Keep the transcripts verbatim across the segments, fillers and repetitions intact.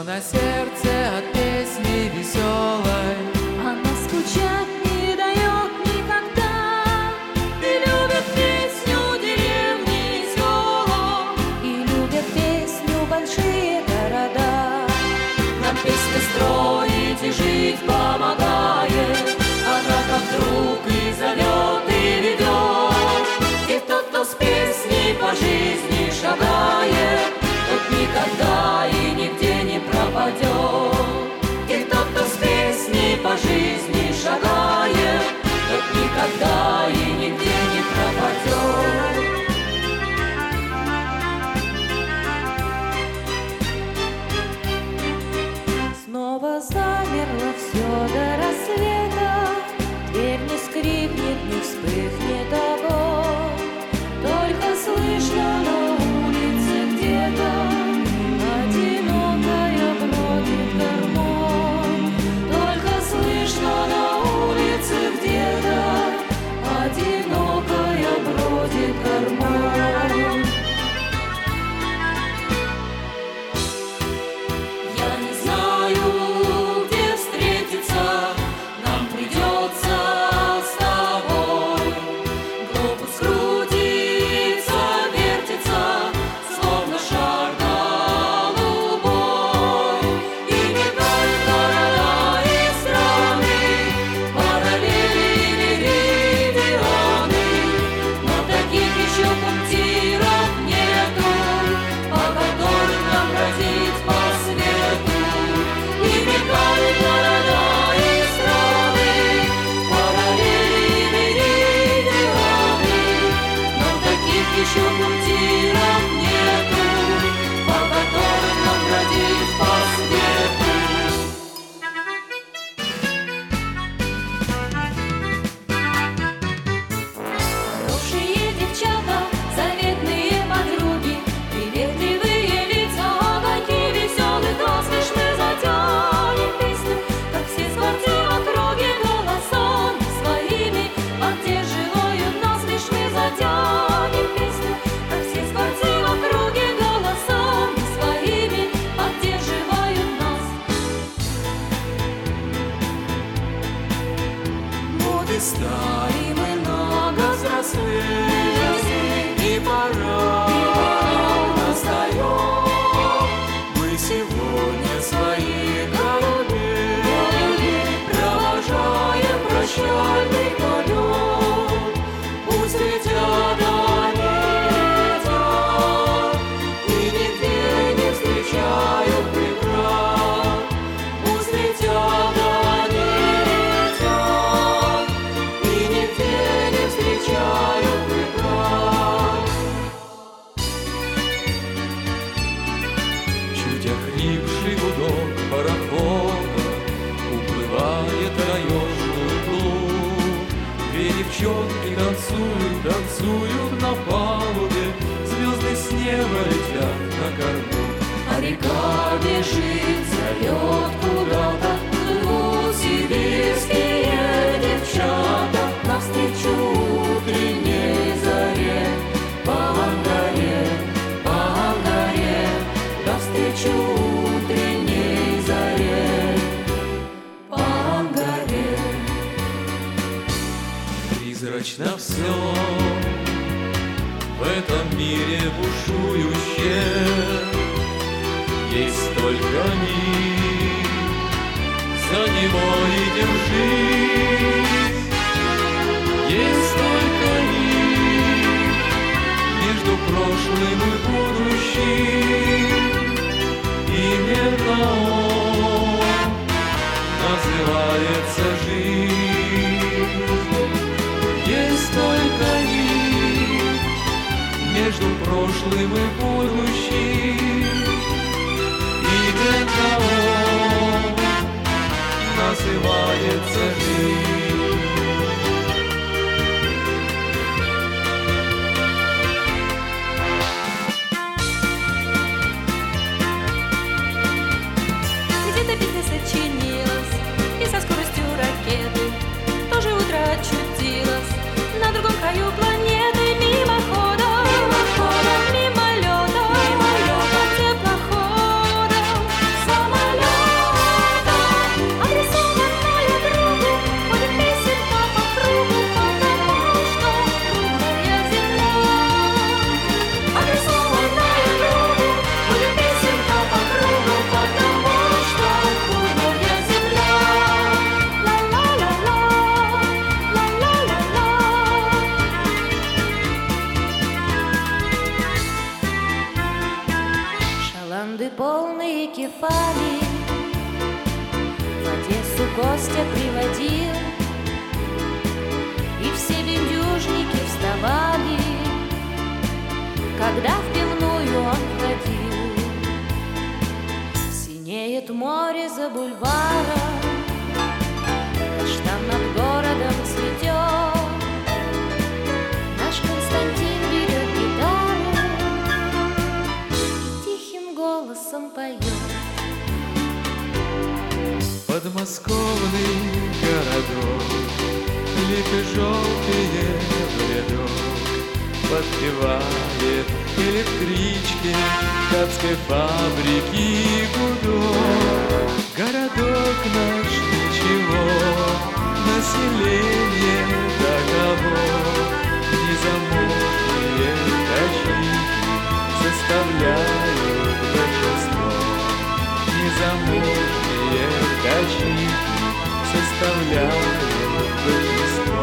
на сердце от песни веселой. Она скучать не дает никогда, и любит песню деревни и села, и любят песню большие города. Нам песни строить и жить помогает, она как друг и зовет, и ведет. И тот, кто с песней по жизни шагает, тот никогда и нигде не пропадет. И тот, кто с песней по жизни шагает, тот никогда и нигде не пропадет. Снова замерло все до рассвета, дверь не скрипнет, не вспыхнет огонь. Только слышно на улице где-то одинокая бродит гармонь. Только слышно на улице где-то одинокая бродит гармонь. Я не знаю, где встретиться нам придется с тобой. Глобус крутится, вертится, словно шар голубой. И мигают города и страны, параллели и меридианы. Но таких еще пунктиров нету, по которым нам бродить по свету. И мигают города и страны, параллели и меридианы. Но таких еще пунктиров нету, по которым нам бродить по свету. Хорошие девчата, заветные подруги, приветливые лица, огоньки веселых глаз, лишь мы затянем песню, как все скворцы в округе голосами своими поддерживают нас, лишь мы затянем песню, как все скворцы в округе голосами своими поддерживают нас. Вот и стали мы много взрослее, и пора настает. Мы сегодня свои голуби провожаем прощальный полет. Пусть летят они, летят, и нигде не встречают преград. Пусть летят они, летят, и нигде не встречают преград. Чуть охрипший гудок парохода уплывает таежную глубь. Две девчонки танцуют, танцуют на палубе, звезды с неба летят на корму. А река бежит, зовет куда-то, плывут сибирские девчата навстречу утренней заре. По Ангаре, по Ангаре, навстречу утренней заре. По Ангаре. Призрачно все в этом мире бушующее. Есть только миг, за него и держись. Есть только миг между прошлым и будущим. Именно он называется жизнь. Есть только миг между прошлым и будущим. Именно он называется жизнь. Где-то песня сочинилась, и со скоростью ракеты тоже утро очутилась на другом краю планеты. Мимоходом, мимоходом, мимолетом, мимолетом, теплоходом, самолетом. Кефали в Одессу гостя приводил, и все бендюжники вставали, когда в пивную он входил. Синеет море за бульваром, каштан над городом цветет, наш Константин берет гитару и тихим голосом поет. Подмосковный городок, липы желтые в рядок, подпевает электрички ткацкой фабрики гудок. Городок наш ничего, население таково, незамужние качики составляют большинство. Незамужние качики составляют большинство.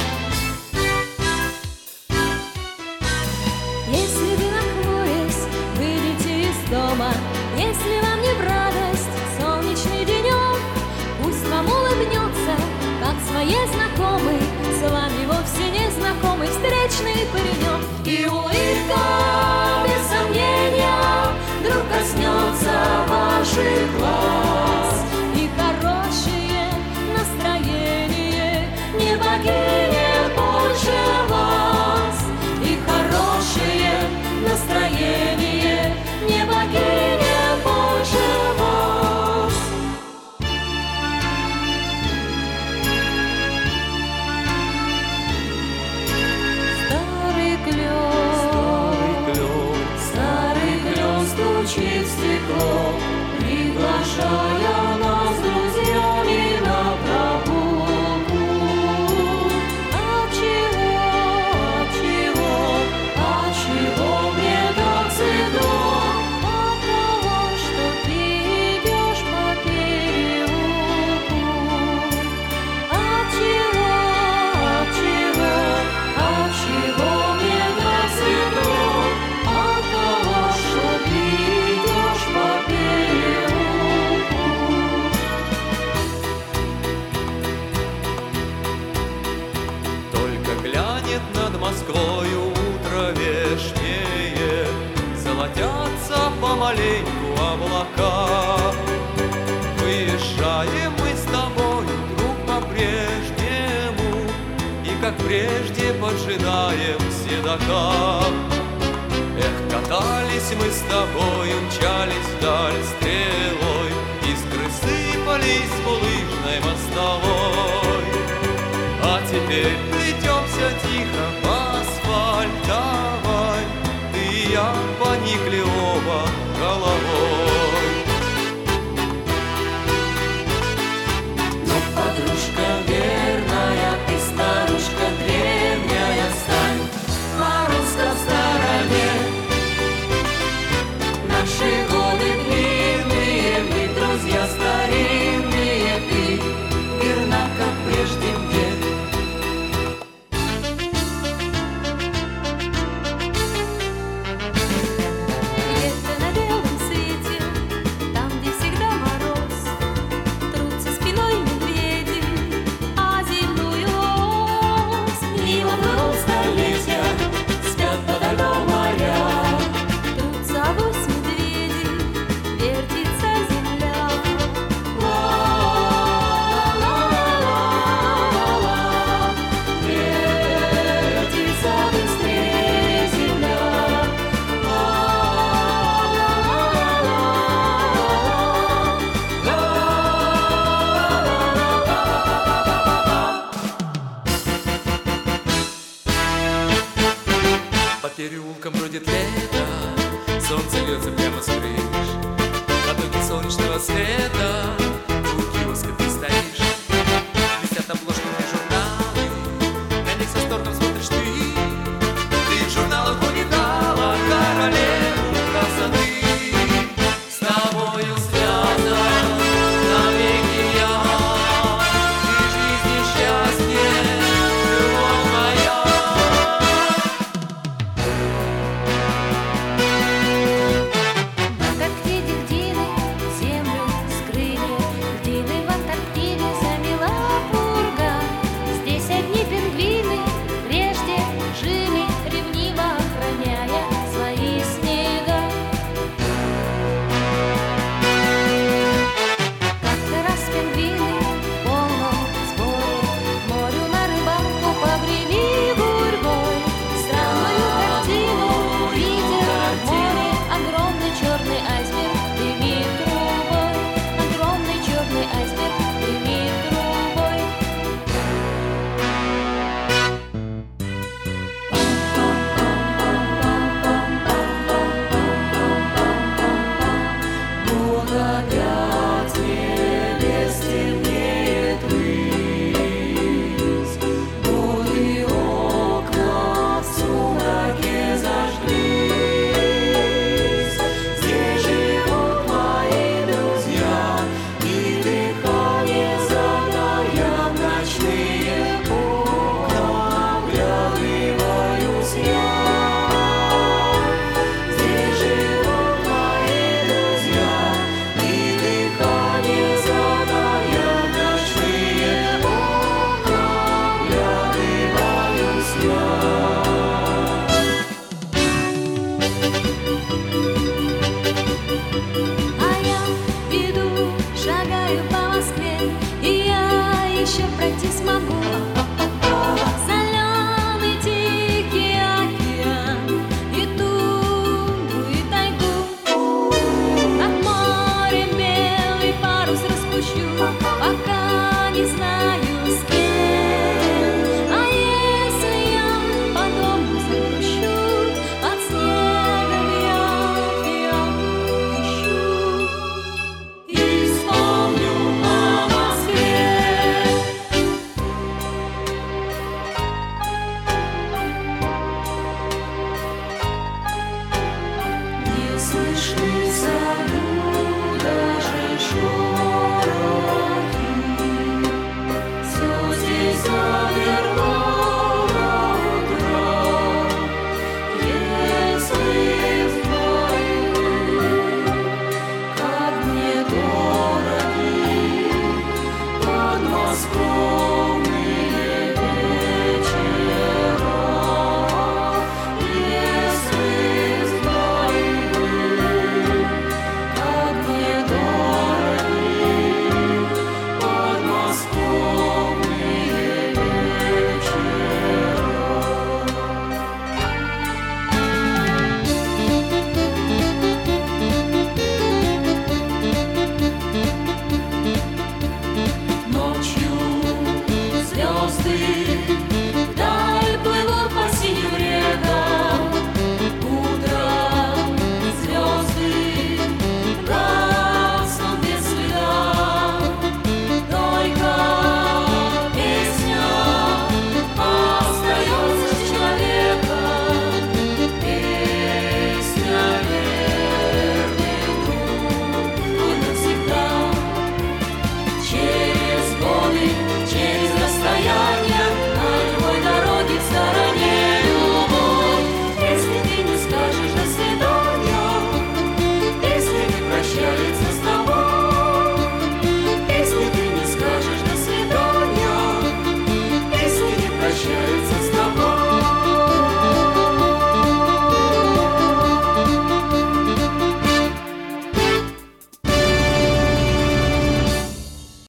Если вы, нахмурясь, выйдете из дома, если вам не в радость солнечный денек, пусть вам улыбнется, как своей знакомый, с вами вовсе не знакомый встречный паренек. И улыбка, без сомнения, вдруг коснется ваших глаз, и хорошее настроение не покинет больше вас, и хорошее настроение не покинет больше вас. Старый клен, старый клен стучит в стекло, приглашая нас с друзьями на прогулку. Отчего, отчего, отчего мне так светло? От того, что ты идешь по переулку. Отчего, отчего, отчего мне так светло? От того, что ты идешь по переулку. Только глянет над Москвою утро вешнее, золотятся помаленьку облака. Выезжаем мы с тобой, друг, по-прежнему, и как прежде поджидаем седока. Эх, катались мы с тобой, мчались вдаль стрелой, искры сыпались с булыжной мостовой. А теперь плетемся тихо по асфальтовой, ты и я поникли оба головой. Но, подружка верная, ты старушка древняя, стань, Маруська в стороне. Наши годы длинные, мы друзья старинные, ты верна, как прежде мне. Где-то на белом свете, там, где всегда мороз, трутся спиной медведи, а земную ось Мимо дорог столетия спят подо льдом моря. трутся авось медведи, вертится земля. Вертится быстрее земля. По переулкам бродит лето, солнце льется прямо с крыш, потоки солнечного света